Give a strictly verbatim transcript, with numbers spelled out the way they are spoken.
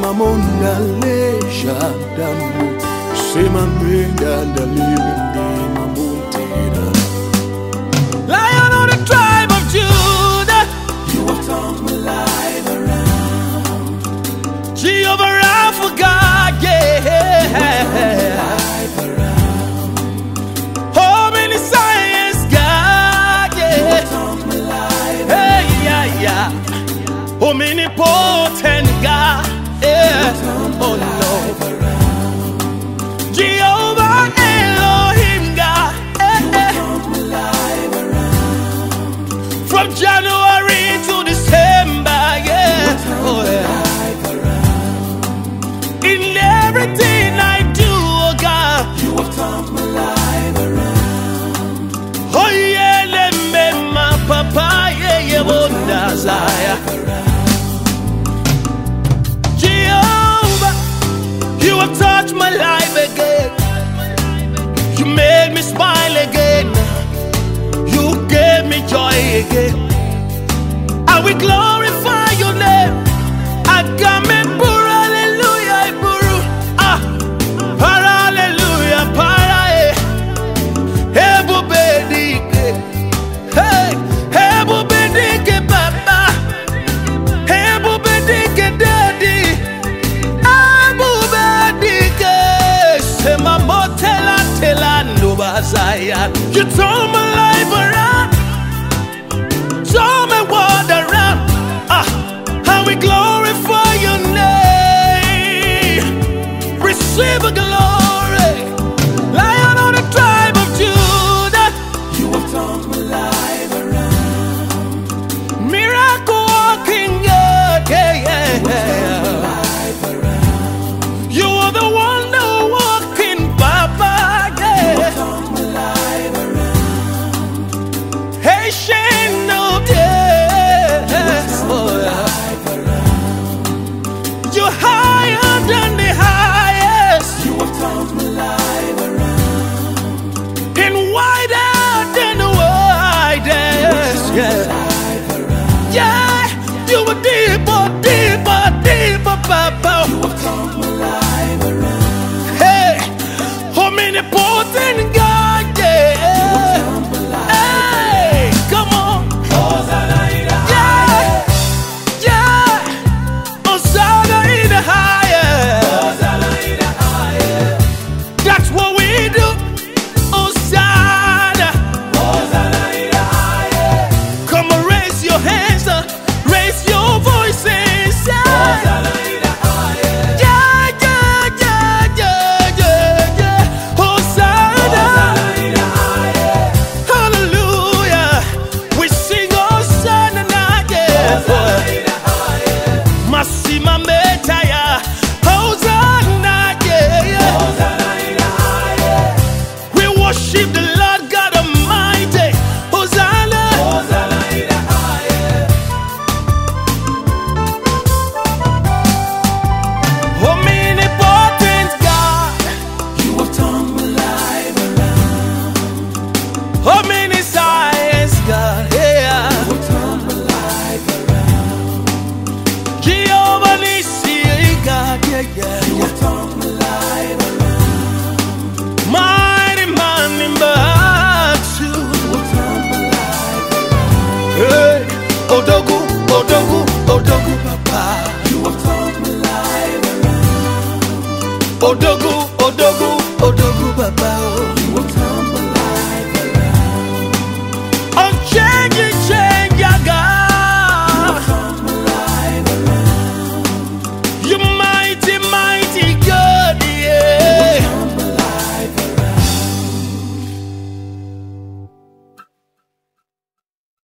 Mamona leja damu Sema mwenda ndalibindi mamuntira Lion of the tribe of Judah, You have turned my life around Jehovah Rapha God, yeah. Life around Oh, many science God, You have yeah. turned my life Hey, yeah, yeah. Omnipotent God, yeah. Oh, Lord. around Jehovah Elohim God, You have yeah. turned my life around From January to December, yeah. Oh, yeah. Life around In everything I do, oh God. You have turned my life around Oh, yeah, let me, my papa, yeah, yeah, wonder, Zaya. Jehovah, you have touched my life again. You made me smile again. You gave me joy again. I will glorify your name. I come and pour hallelujah, buru. Ah, para hallelujah, para eh. Hebu bedike, hey, hebu bedike, papa. Hebu bedike, daddy. Hebu bedike, sema motela tela nubazaya. You told my life around. Show me what around. Ah, how we glorify your name. Receive a glory. Lion of the tribe of Judah. You have turned my life around Miracle walking God. Yeah, yeah, yeah. Life around You are the one that walking Papa. Yeah. Turned my life around Hey, Shane of days. Oh, yeah. Life around You're higher than the highest. You have turned my life around And wider than the widest. Yeah. Life around Yeah. You were deeper, deeper, deeper, Papa. You have turned my life around Hey, omnipotent God, yeah. Hey, come on. Yeah, yeah. Hosanna in the highest. That's what we do. Hosanna. Come on, raise your hands up, raise your voices. Yeah. Yeah, yeah, yeah, yeah, yeah, yeah. Hosanna. Hallelujah. We sing Hosanna again. Massima Metaya. Hosanna, yeah. We worship the Lord God Almighty. Hosanna. Omnipotent God. You have turned my life around Omniscience God. Yeah. You have turned my life around Jehovah Nissi God. Yeah, yeah, You yeah.